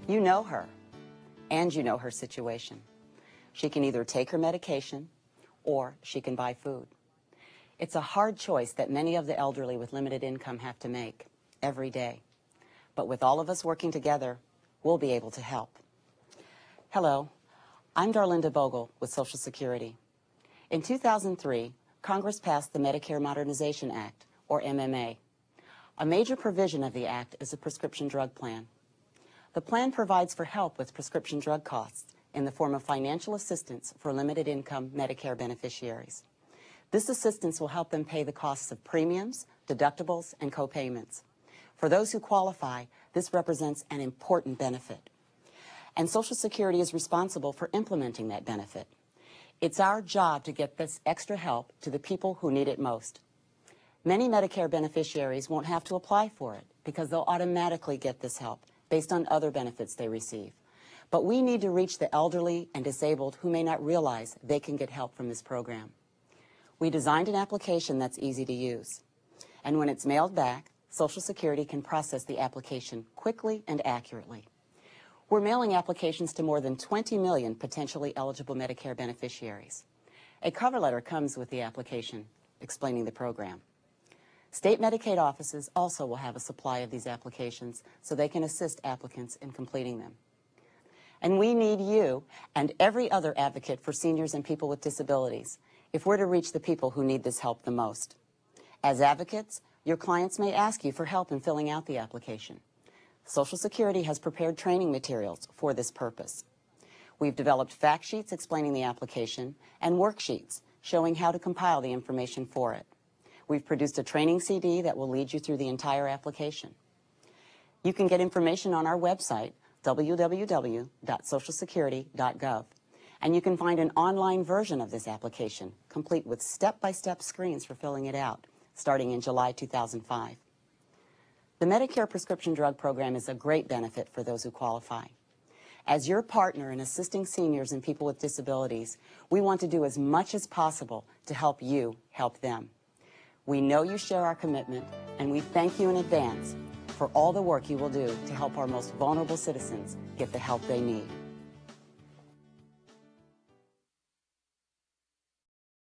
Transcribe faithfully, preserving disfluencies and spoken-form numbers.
You know her, and you know her situation. She can either take her medication, or she can buy food. It's a hard choice that many of the elderly with limited income have to make every day. But with all of us working together, we'll be able to help. Hello, I'm Darlinda Vogel with Social Security. In two thousand three, Congress passed the Medicare Modernization Act, or M M A. A major provision of the act is a prescription drug plan. The plan provides for help with prescription drug costs in the form of financial assistance for limited income Medicare beneficiaries. This assistance will help them pay the costs of premiums, deductibles, and co-payments. For those who qualify, this represents an important benefit. And Social Security is responsible for implementing that benefit. It's our job to get this extra help to the people who need it most. Many Medicare beneficiaries won't have to apply for it because they'll automatically get this help based on other benefits they receive. But we need to reach the elderly and disabled who may not realize they can get help from this program. We designed an application that's easy to use. And when it's mailed back, Social Security can process the application quickly and accurately. We're mailing applications to more than twenty million potentially eligible Medicare beneficiaries. A cover letter comes with the application explaining the program. State Medicaid offices also will have a supply of these applications so they can assist applicants in completing them. And we need you and every other advocate for seniors and people with disabilities if we're to reach the people who need this help the most. As advocates, your clients may ask you for help in filling out the application. Social Security has prepared training materials for this purpose. We've developed fact sheets explaining the application and worksheets showing how to compile the information for it. We've produced a training C D that will lead you through the entire application. You can get information on our website, w w w dot social security dot gov, and you can find an online version of this application, complete with step-by-step screens for filling it out, starting in July two thousand five. The Medicare prescription drug program is a great benefit for those who qualify. As your partner in assisting seniors and people with disabilities, we want to do as much as possible to help you help them. We know you share our commitment, and we thank you in advance for all the work you will do to help our most vulnerable citizens get the help they need.